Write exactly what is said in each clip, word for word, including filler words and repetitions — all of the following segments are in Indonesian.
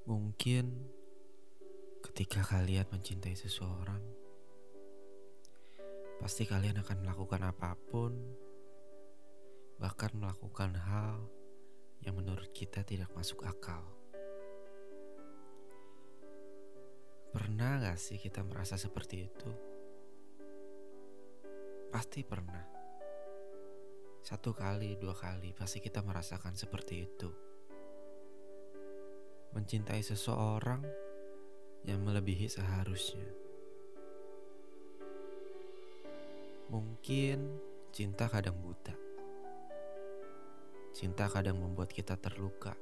Mungkin ketika kalian mencintai seseorang, pasti kalian akan melakukan apapun, bahkan melakukan hal yang menurut kita tidak masuk akal. Pernah gak sih kita merasa seperti itu? Pasti pernah. Satu kali, dua kali, pasti kita merasakan seperti itu. Mencintai seseorang yang melebihi seharusnya. Mungkin cinta kadang buta. Cinta kadang membuat kita terluka.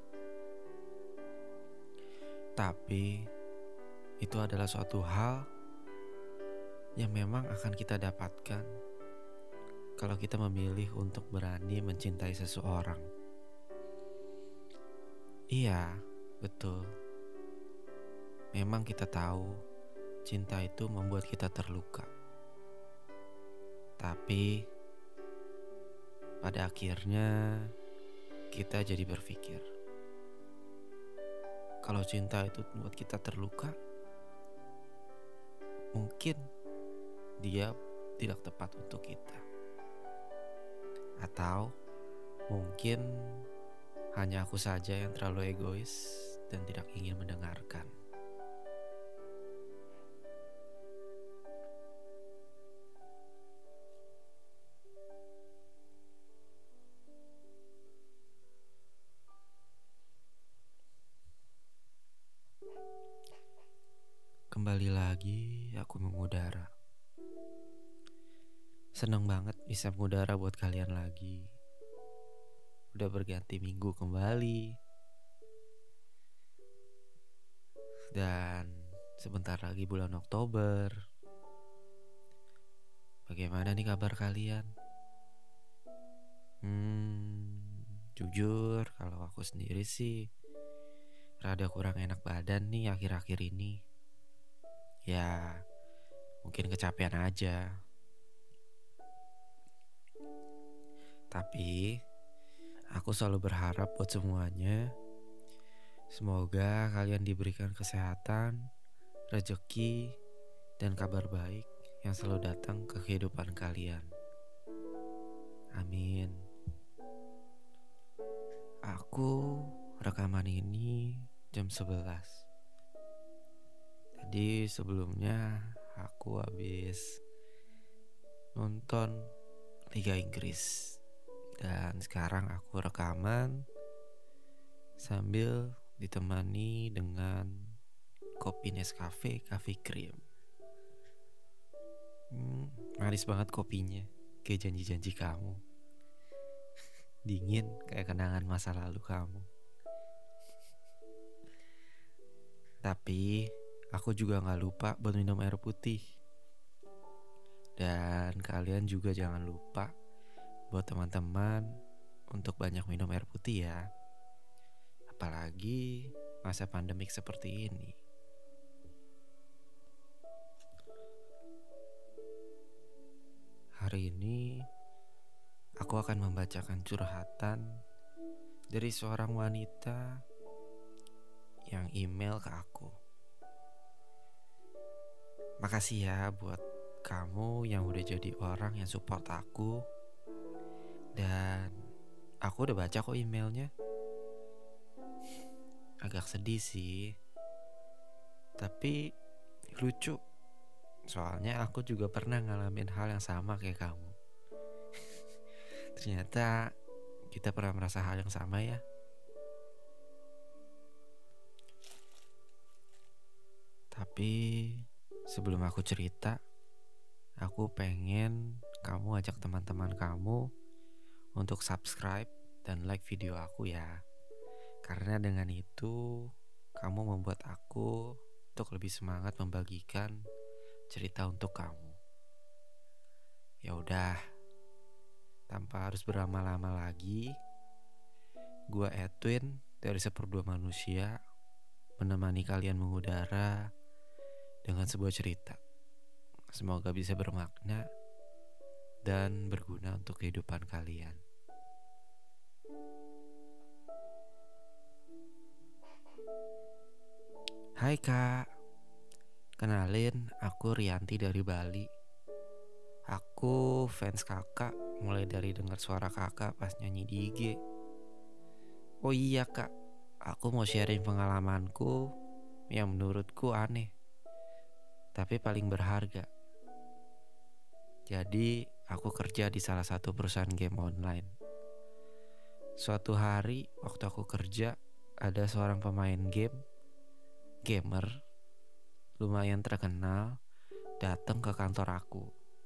Tapi itu adalah suatu hal yang memang akan kita dapatkan kalau kita memilih untuk berani mencintai seseorang. Iya, betul. Memang kita tahu cinta itu membuat kita terluka. Tapi pada akhirnya kita jadi berpikir, kalau cinta itu membuat kita terluka, mungkin dia tidak tepat untuk kita. Atau mungkin hanya aku saja yang terlalu egois dan tidak ingin mendengarkan. Kembali lagi aku mengudara. Senang banget bisa mengudara buat kalian lagi. Udah berganti minggu kembali. Dan sebentar lagi bulan Oktober. Bagaimana nih kabar kalian? Hmm, jujur kalau aku sendiri sih rada kurang enak badan nih akhir-akhir ini. Ya, mungkin kecapean aja. Tapi aku selalu berharap buat semuanya, semoga kalian diberikan kesehatan, rezeki, dan kabar baik yang selalu datang ke kehidupan kalian. Amin. Aku rekaman ini jam sebelas. Tadi sebelumnya aku habis nonton Liga Inggris. Dan sekarang aku rekaman sambil ditemani dengan kopi Nescafe Coffee Cream. Hmm, manis banget kopinya, kayak janji-janji kamu. Dingin kayak kenangan masa lalu kamu. Tapi aku juga gak lupa buat minum air putih. Dan kalian juga jangan lupa buat teman-teman untuk banyak minum air putih ya. Apalagi masa pandemik seperti ini. Hari ini aku akan membacakan curhatan dari seorang wanita yang email ke aku. Makasih ya buat kamu yang udah jadi orang yang support aku. Dan aku udah baca kok emailnya. Agak sedih sih, tapi lucu. Soalnya aku juga pernah ngalamin hal yang sama kayak kamu. Ternyata kita pernah merasa hal yang sama ya. Tapi sebelum aku cerita, aku pengen kamu ajak teman-teman kamu untuk subscribe dan like video aku ya. Karena dengan itu kamu membuat aku untuk lebih semangat membagikan cerita untuk kamu. Ya udah, tanpa harus berlama-lama lagi, gua Edwin dari Seperdua Manusia menemani kalian mengudara dengan sebuah cerita. Semoga bisa bermakna dan berguna untuk kehidupan kalian. Hai Kak, kenalin aku Rianti dari Bali. Aku fans kakak mulai dari dengar suara kakak pas nyanyi di I G. Oh iya Kak, aku mau sharing pengalamanku yang menurutku aneh, tapi paling berharga. Jadi aku kerja di salah satu perusahaan game online. Suatu hari waktu aku kerja, ada seorang pemain game, gamer, lumayan terkenal, datang ke kantor aku.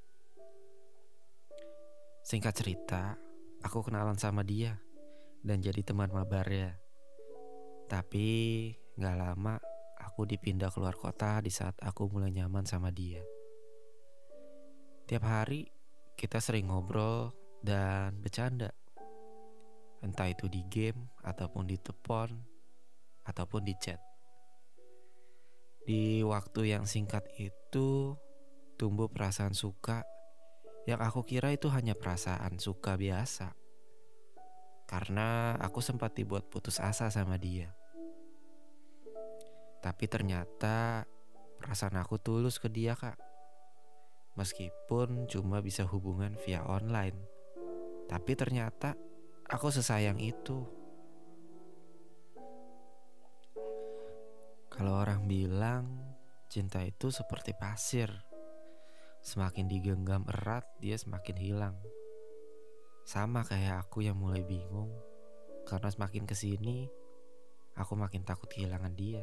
Singkat cerita, aku kenalan sama dia dan jadi teman mabarnya. Tapi gak lama aku dipindah keluar kota di saat aku mulai nyaman sama dia. Tiap hari kita sering ngobrol dan bercanda. Entah itu di game, ataupun di telepon, ataupun di chat. Di waktu yang singkat itu tumbuh perasaan suka yang aku kira itu hanya perasaan suka biasa. Karena aku sempat dibuat putus asa sama dia. Tapi ternyata perasaan aku tulus ke dia Kak. Meskipun cuma bisa hubungan via online. Tapi ternyata aku sesayang itu. Kalau orang bilang cinta itu seperti pasir. Semakin digenggam erat dia semakin hilang. Sama kayak aku yang mulai bingung. Karena semakin kesini aku makin takut kehilangan dia.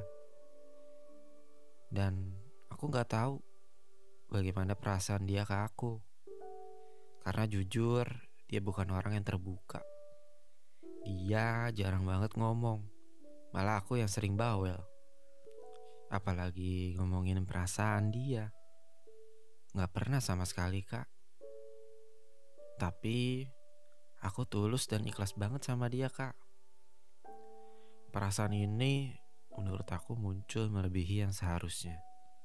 Dan aku gak tahu bagaimana perasaan dia ke aku. Karena jujur dia bukan orang yang terbuka. Dia jarang banget ngomong. Malah aku yang sering bawel. Apalagi ngomongin perasaan dia. Gak pernah sama sekali Kak. Tapi aku tulus dan ikhlas banget sama dia Kak. Perasaan ini menurut aku muncul melebihi yang seharusnya.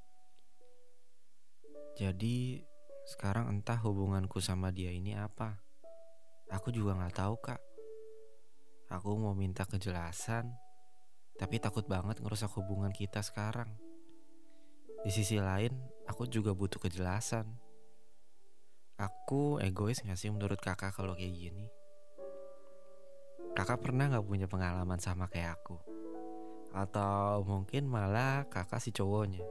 Jadi sekarang entah hubunganku sama dia ini apa. Aku juga gak tahu Kak. Aku mau minta kejelasan, tapi takut banget ngerusak hubungan kita sekarang. Di sisi lain, aku juga butuh kejelasan. Aku egois gak sih menurut kakak kalau kayak gini? Kakak pernah gak punya pengalaman sama kayak aku? Atau mungkin malah kakak si cowoknya?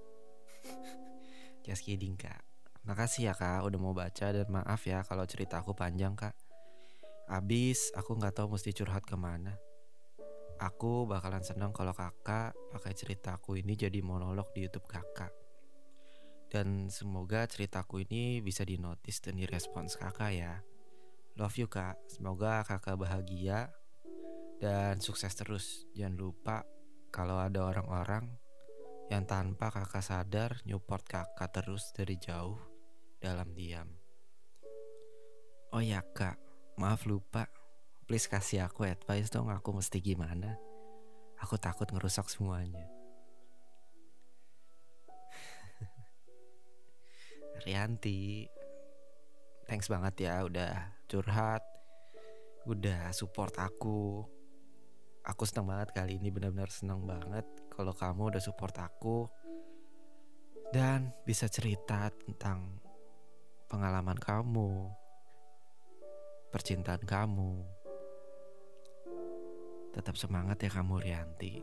Just kidding Kak. Makasih ya Kak udah mau baca, dan maaf ya kalau cerita aku panjang Kak. Abis aku gak tahu mesti curhat kemana. Aku bakalan senang kalau kakak pakai ceritaku ini jadi monolog di YouTube kakak. Dan semoga ceritaku ini bisa dinotis dan direspons kakak ya. Love you Kak. Semoga kakak bahagia dan sukses terus. Jangan lupa kalau ada orang-orang yang tanpa kakak sadar nyupport kakak terus dari jauh dalam diam. Oh ya Kak, maaf lupa. Please kasih aku advice dong, aku mesti gimana. Aku takut ngerusak semuanya. Rianti, thanks banget ya udah curhat, udah support aku. Aku seneng banget kali ini, benar-benar seneng banget kalau kamu udah support aku dan bisa cerita tentang pengalaman kamu, percintaan kamu. Tetap semangat ya kamu Rianti.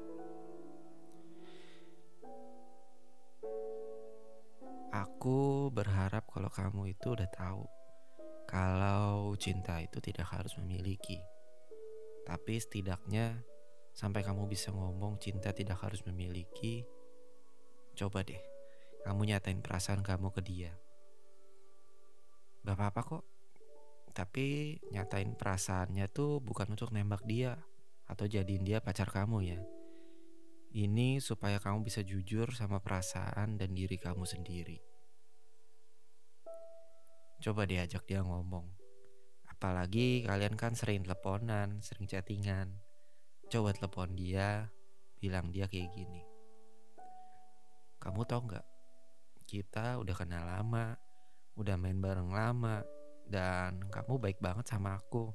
Aku berharap kalau kamu itu udah tahu kalau cinta itu tidak harus memiliki. Tapi setidaknya sampai kamu bisa ngomong cinta tidak harus memiliki. Coba deh kamu nyatain perasaan kamu ke dia. Gak apa-apa kok. Tapi nyatain perasaannya tuh bukan untuk nembak dia atau jadiin dia pacar kamu ya. Ini supaya kamu bisa jujur sama perasaan dan diri kamu sendiri. Coba diajak dia ngomong. Apalagi kalian kan sering teleponan, sering chattingan. Coba telepon dia, bilang dia kayak gini. Kamu tau gak, kita udah kenal lama, udah main bareng lama, dan kamu baik banget sama aku.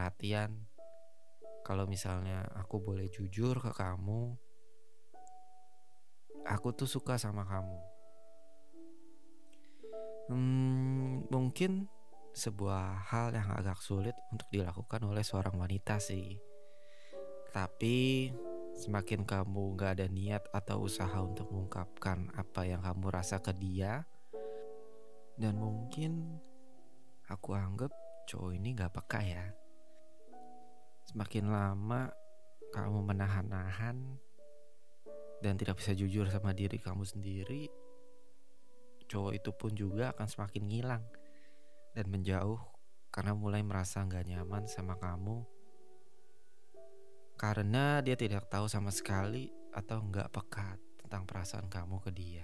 Perhatian. Kalau misalnya aku boleh jujur ke kamu, aku tuh suka sama kamu. Hmm, mungkin sebuah hal yang agak sulit untuk dilakukan oleh seorang wanita sih. Tapi semakin kamu gak ada niat atau usaha untuk mengungkapkan apa yang kamu rasa ke dia, dan mungkin aku anggap cowok ini gak peka ya. Semakin lama kamu menahan-nahan dan tidak bisa jujur sama diri kamu sendiri, cowok itu pun juga akan semakin ngilang dan menjauh karena mulai merasa gak nyaman sama kamu, karena dia tidak tahu sama sekali atau gak peka tentang perasaan kamu ke dia.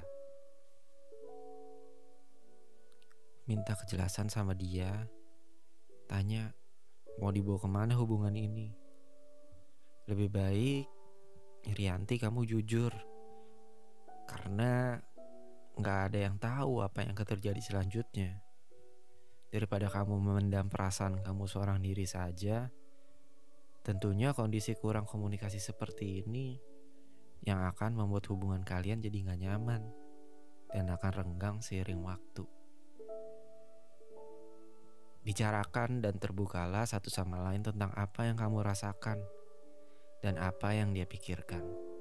Minta kejelasan sama dia, tanya mau dibawa kemana hubungan ini. Lebih baik Rianti kamu jujur, karena gak ada yang tahu apa yang akan terjadi selanjutnya. Daripada kamu memendam perasaan kamu seorang diri saja, tentunya kondisi kurang komunikasi seperti ini yang akan membuat hubungan kalian jadi gak nyaman dan akan renggang seiring waktu. Bicarakan dan terbukalah satu sama lain tentang apa yang kamu rasakan dan apa yang dia pikirkan.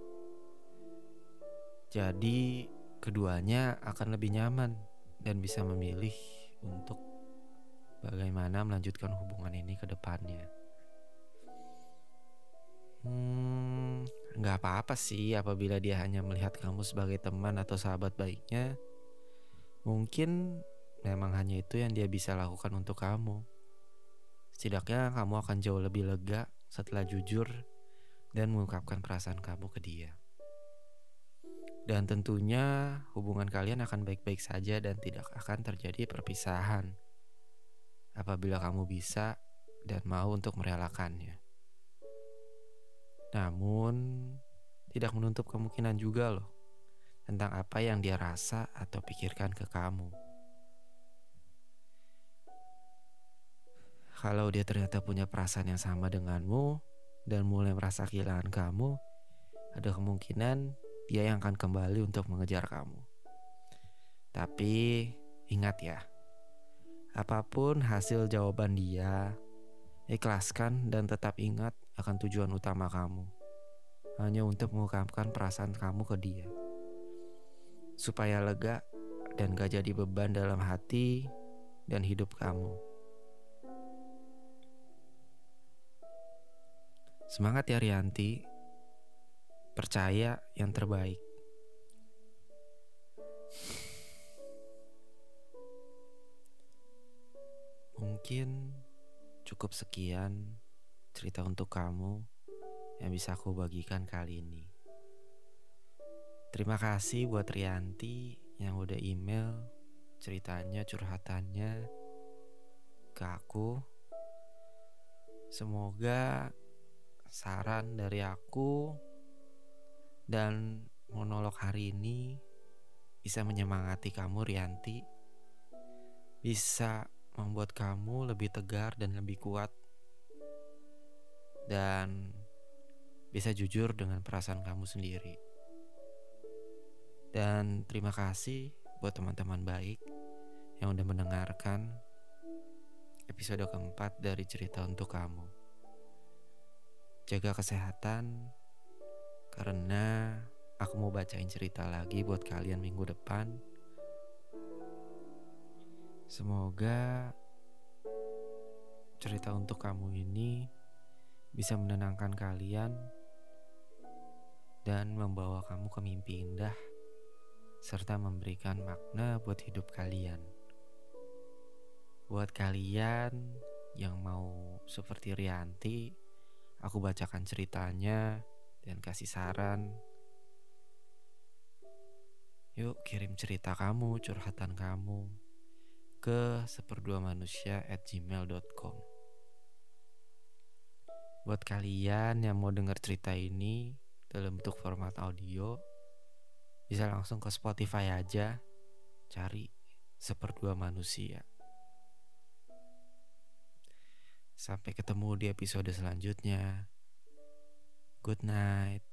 Jadi keduanya akan lebih nyaman dan bisa memilih untuk bagaimana melanjutkan hubungan ini ke depannya. Hmm, gak apa-apa sih apabila dia hanya melihat kamu sebagai teman atau sahabat baiknya. Mungkin memang hanya itu yang dia bisa lakukan untuk kamu. Setidaknya kamu akan jauh lebih lega setelah jujur dan mengungkapkan perasaan kamu ke dia. Dan tentunya hubungan kalian akan baik-baik saja dan tidak akan terjadi perpisahan apabila kamu bisa dan mau untuk merelakannya. Namun tidak menutup kemungkinan juga loh tentang apa yang dia rasa atau pikirkan ke kamu. Kalau dia ternyata punya perasaan yang sama denganmu dan mulai merasa kehilangan kamu, ada kemungkinan dia yang akan kembali untuk mengejar kamu. Tapi ingat ya, apapun hasil jawaban dia, ikhlaskan dan tetap ingat akan tujuan utama kamu. Hanya untuk mengungkapkan perasaan kamu ke dia, supaya lega dan gak jadi beban dalam hati dan hidup kamu. Semangat ya Rianti, percaya yang terbaik. Mungkin cukup sekian cerita untuk kamu yang bisa aku bagikan kali ini. Terima kasih buat Rianti yang udah email ceritanya, curhatannya ke aku. Semoga saran dari aku dan monolog hari ini bisa menyemangati kamu Rianti, bisa membuat kamu lebih tegar dan lebih kuat, dan bisa jujur dengan perasaan kamu sendiri. Dan terima kasih buat teman-teman baik yang udah mendengarkan episode keempat dari cerita untuk kamu. Jaga kesehatan, karena aku mau bacain cerita lagi buat kalian minggu depan. Semoga cerita untuk kamu ini bisa menenangkan kalian dan membawa kamu ke mimpi indah, serta memberikan makna buat hidup kalian. Buat kalian yang mau seperti Rianti, aku bacakan ceritanya dan kasih saran. Yuk kirim cerita kamu, curhatan kamu ke seperduamanusia at gmail dot com. Buat kalian yang mau dengar cerita ini dalam bentuk format audio, bisa langsung ke Spotify aja, cari Seperdua Manusia. Sampai ketemu di episode selanjutnya. Good night.